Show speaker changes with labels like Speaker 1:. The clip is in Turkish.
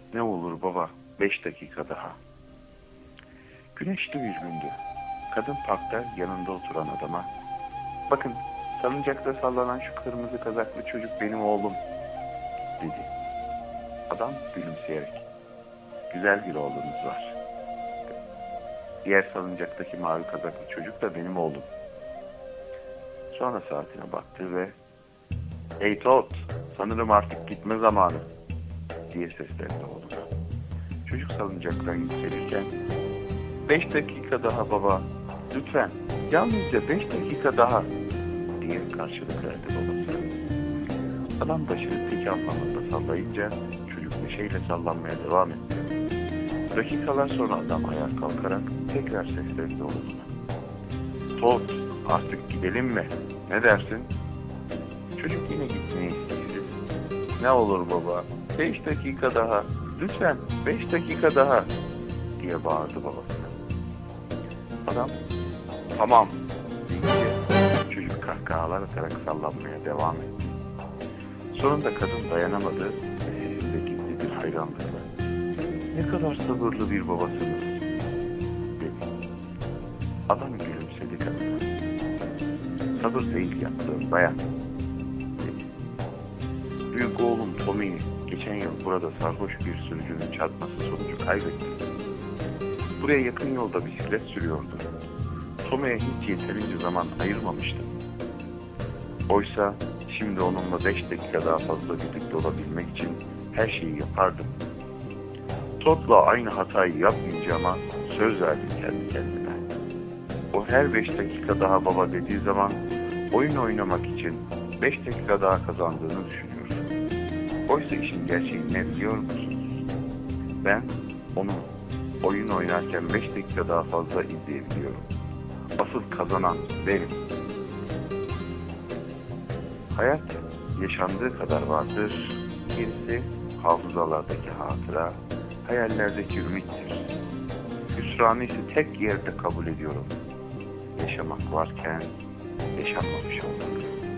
Speaker 1: Ne olur baba, 5 dakika daha. Güneşli bir gündü. Kadın parkta yanında oturan adama, bakın salıncakta sallanan şu kırmızı kazaklı çocuk benim oğlum, dedi. Adam gülümseyerek, güzel bir oğlunuz var. Diğer salıncaktaki mavi kazaklı çocuk da benim oğlum. Sonra saatine baktı ve, hey Todd, sanırım artık gitme zamanı, diye seslendi oğluna. Çocuk salıncaktan yükselirken, 5 dakika daha baba, lütfen, yalnızca 5 dakika daha, diye karşılık verdi babası. Adam başını tek anlamında sallayınca çocuk neşeyle sallanmaya devam etti. Dakikalar sonra adam ayağa kalkarak tekrar seslendi oğluna. Todd, artık gidelim mi? Ne dersin? Çocuk yine gitmeyi istedi. Ne olur baba, 5 dakika daha, lütfen 5 dakika daha, diye bağırdı babasına. Adam, tamam, deyince çocuk kahkahalar atarak sallanmaya devam etti. Sonunda kadın dayanamadı ve gitti bir hayranlıkla. Ne kadar sabırlı bir babasınız, dedi. Adam gülümsedi kadına. Sabır değil yaptığım, dayan, dedi. Büyük oğlum Tommy geçen yıl burada sarhoş bir sürücünün çarpması sonucu kaybetti. Buraya yakın yolda bisiklet sürüyordu. Tommy'ye hiç yeterince zaman ayırmamıştım. Oysa şimdi onunla 5 dakika daha fazla birlikte olabilmek için her şeyi yapardım. Todd'la aynı hatayı yapmayacağıma söz verdim kendi kendime. O her 5 dakika daha baba dediği zaman oyun oynamak için 5 dakika daha kazandığını düşünüyor. Oysa işin gerçeği ne biliyor musunuz? Ben onu oyun oynarken 5 dakika daha fazla izleyebiliyorum. Asıl kazanan benim. Hayat yaşandığı kadar vardır. Gerisi hafızalardaki hatıra, hayallerdeki ümittir. Hüsranı ise tek yerde kabul ediyorum. Yaşamak varken yaşanmamış olmak.